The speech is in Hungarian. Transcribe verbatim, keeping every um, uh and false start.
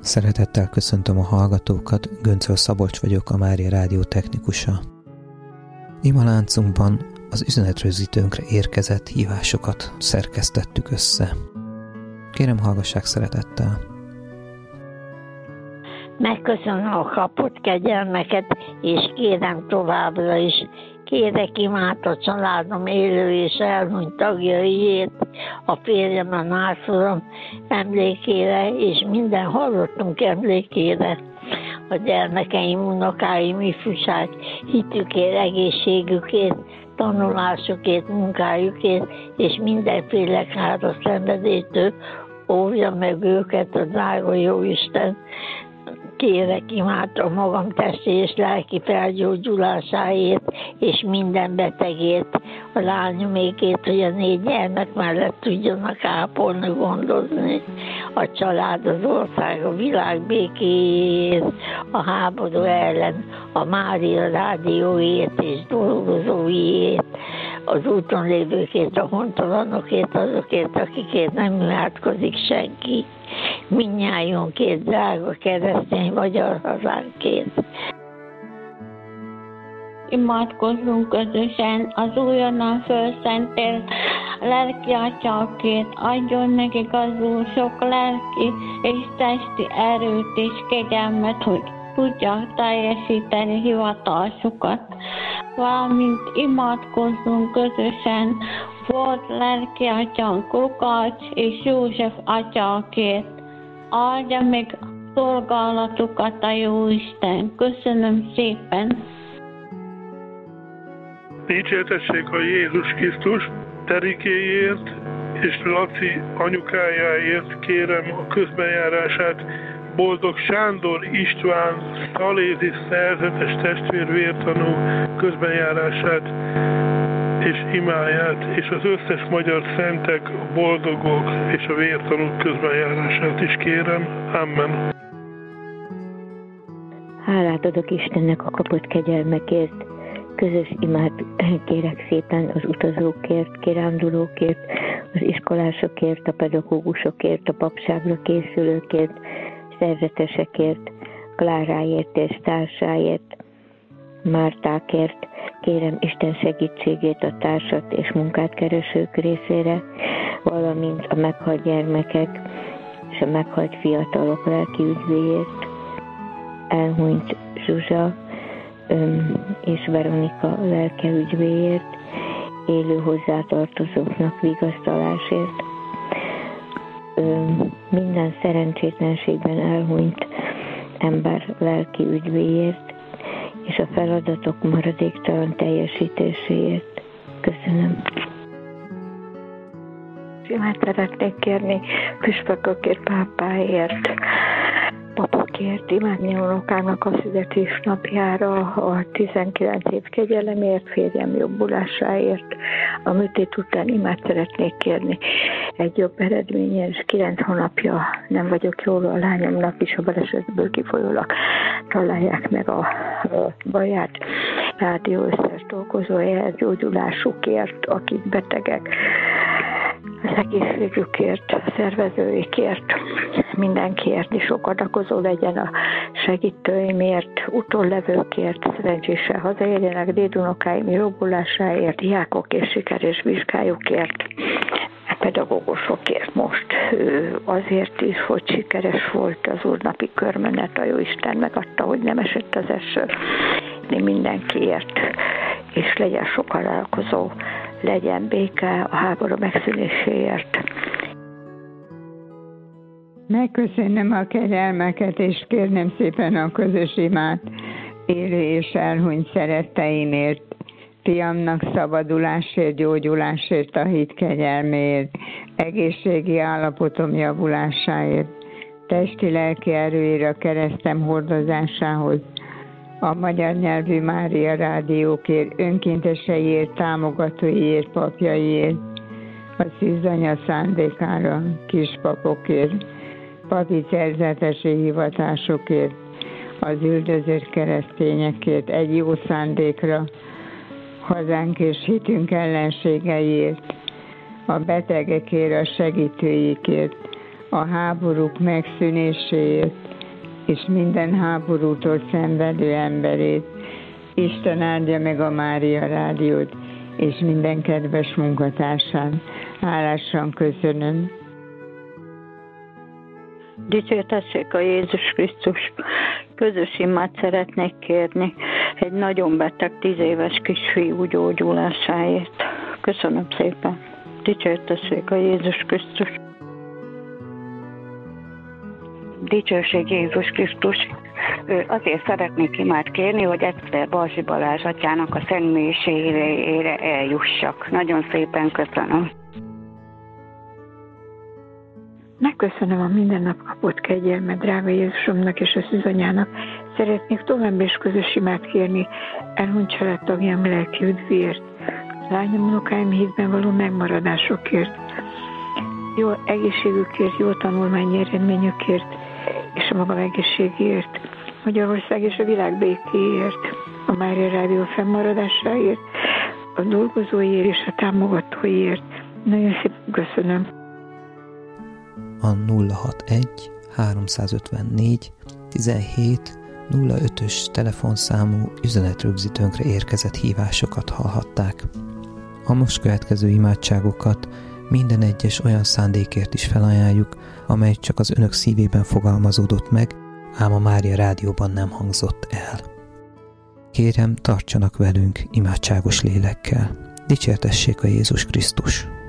Szeretettel köszöntöm a hallgatókat, Göncöl Szabolcs vagyok, a Mária Rádió technikusa. Ima láncunkban az üzenetrögzítőnkre érkezett hívásokat szerkesztettük össze. Kérem, hallgassák szeretettel! Megköszönöm a kapott kegyelmeket, és kérem továbbra is, kérek imát a családom élő és elhunyt tagjaiért, a férjem, a nászolom emlékére, és minden hallottunk emlékére, a gyermekeim, unokáim, ifjúság hitükért, egészségükért, tanulásukért, munkájukért, és mindenféle káros szenvedétől óvja meg őket a drága Jóisten. Kérek imát a magam testi és lelki felgyógyulásáért, és minden betegért, a lányomékért, hogy a négy gyermek mellett tudjanak ápolni, gondozni, a család, az ország, a világ békéért, a háború ellen, a Mária Rádióért és dolgozóiért, az úton lévőkért, a hontalanokért, azokért, akikért nem imádkozik senki, mindnyájunkért, drága keresztény magyar hazánkért. Imádkozzunk közösen az újonnan fölszentelt lelki atyákért, adjon nekik az Úr sok lelki és testi erőt és kegyelmet, hogy tudják teljesíteni hivatásukat. Valamint imádkozzunk közösen volt lelki atyánk Lukács és József atyákért. Áldja meg szolgálatukat a Jóisten. Köszönöm szépen! Dicsértessék a Jézus Krisztus, Terikéért és Laci anyukájáért kérem a közbenjárását, Boldog Sándor István szalézi szerzetes testvérvértanú közbenjárását és imáját, és az összes magyar szentek, boldogok és a vértanúk közbenjárását is kérem. Amen. Hálát adok Istennek a kapott kegyelmekért. Közös imát kérek szépen az utazókért, kirándulókért, az iskolásokért, a pedagógusokért, a papságra készülőkért, szerzetesekért, Kláráért és társáért, Mártákért. Kérem Isten segítségét a társat és munkát keresők részére, valamint a meghalt gyermekek és a meghalt fiatalok lelki üdvéért, elhunyt Zsuzsa és Veronika lelke ügyvéért, élő hozzátartozóknak vigasztalásért, minden szerencsétlenségben elhunyt ember lelki ügyvéért, és a feladatok maradéktalan teljesítéséért. Köszönöm. Imát szeretnék kérni püspökökért, pápáért, papokért, imádni unokának a születésnapjára, a tizenkilenc év kegyelemért, férjem jobbulásáért, a műtét után imát szeretnék kérni egy jobb eredményen, és kilenc hónapja nem vagyok jól, a lányomnak is a balesetből kifolyólag találják meg a, a baját. Rádió összes dolgozójáért, gyógyulásukért, akik betegek, az egészségükért, a szervezőikért, mindenkiért is sok adakozó legyen, a segítőimért, utollevőkért, szerencsésen hazaérjenek, dédunokáim jobbulásáért, diákok és sikeres vizsgájukért, a pedagógusokért most azért is, hogy sikeres volt az úrnapi körmenet, a Jóisten megadta, hogy nem esett az eső, mindenkiért, és legyen sok találkozó, legyen béke a háború megszűnéséért. Megköszönöm a kegyelmeket, és kérnem szépen a közös imát élő és elhunyt szeretteimért, fiamnak szabadulásért, gyógyulásért, a hit kegyelméért, egészségi állapotom javulásáért, testi-lelki erőért, a keresztem hordozásához, a magyar nyelvű Mária Rádiókért, önkénteseiért, támogatóiért, papjaiért, a szűzanya szándékára, kispapokért, papi szerzetesi hivatásokért, az üldözött keresztényekért, egy jó szándékra, hazánk és hitünk ellenségeiért, a betegekért, a segítőikért, a háborúk megszűnéséért, és minden háborútól szenvedő emberét. Isten áldja meg a Mária Rádiót, és minden kedves munkatársán. Hálásan köszönöm. Dicsértessék a Jézus Krisztus. Közös imát szeretnék kérni egy nagyon beteg tíz éves kisfiú gyógyulásáért. Köszönöm szépen. Dicsértessék a Jézus Krisztus. Dicsőség Jézus Krisztus. Azért szeretnék imát kérni, hogy egyszer Balzsi Balázs atyának a szentmiséjére eljussak. Nagyon szépen köszönöm. Megköszönöm a minden nap kapott kegyelmet drága Jézusomnak és a szűzanyának. Szeretnék tovább is közös imát kérni elhunyt családtagjám lelki üdvéért, lányom, unokáim hívben való megmaradásokért, jó egészségükért, jó tanulmányi eredményükért, és a magam egészségért, Magyarország és a világ békéért, a Mária Rádió fennmaradásáért, a dolgozóiért és a támogatóiért. Nagyon szépen köszönöm. A nulla hatvanegy háromszázötvennégy tizenhét nulla ötös telefonszámú üzenetrögzítőnkre érkezett hívásokat hallhatták. A most következő imádságokat minden egyes olyan szándékért is felajánljuk, amely csak az önök szívében fogalmazódott meg, ám a Mária Rádióban nem hangzott el. Kérem, tartsanak velünk imádságos lélekkel. Dicsértessék a Jézus Krisztus!